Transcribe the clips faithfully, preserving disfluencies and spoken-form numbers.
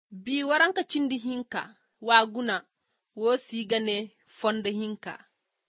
Bi waranka cindi hinka waguna wo sigane fonda hinka.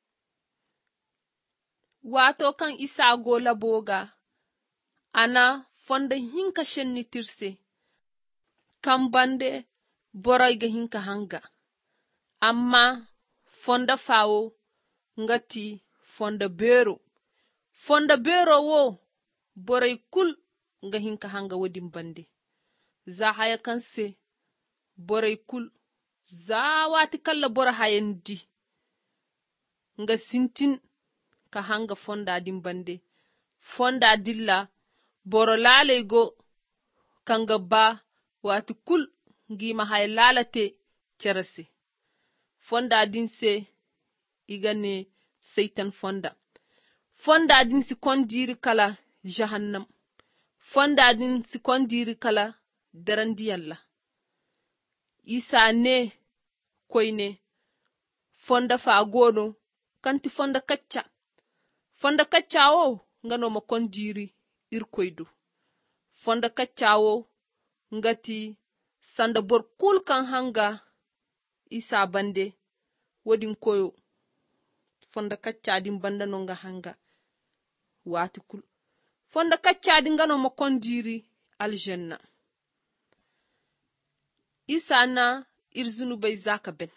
Wato kan isa gola boga ana fonda hinka shenni tirse kan bande borai ga hinka hanga amma fonda fawo ngati fonda bero fonda bero wo borai kul ga hinka hanga wadin bande za haya kanse borai kul za wati kalla bora hayandi nga sintin ka hanga fonda din bande fonda dilla boro lalego kanga ba wati kul ngima hay lalate cerase fonda din se igane seitan fonda fonda din si kondiri kala jahannam fonda din si kondiri kala darandiyalla isa ne koyne fonda fa gono kanti fonda kacca fonda kacca wo ngano ma kondiri irkoydu fonda kacca wo ngati sanda bor kul kan hanga isa bande wodin koyo fonda kacca din banda no nga hanga wati kul fonda kacca din ngano ma kondiri aljanna isa na irzunu bai zaka ben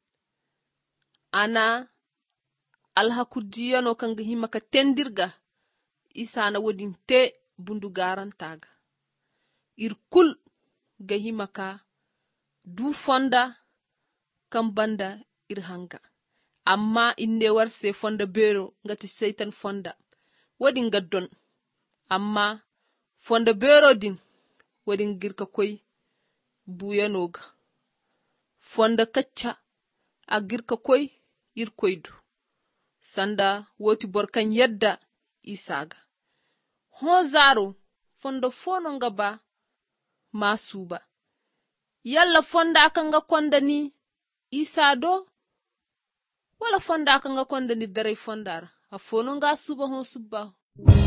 ana alhakudiyano kanga himaka tendirga isa na wodin te bundu garantaga irkul ga himaka du fonda kan banda irhanga amma inne warse fonda bero ngati seitan fonda wodin gaddon amma fonda bero din wodin girka koy buyanoga fonda kacca a girka koy irkoydu sanda woti borkan yadda isaga ho zaro fonda fono nga ba masuba yalla fonda kanga kondani isa do wala fonda kanga kondani dare fondara a fono nga suba ho subba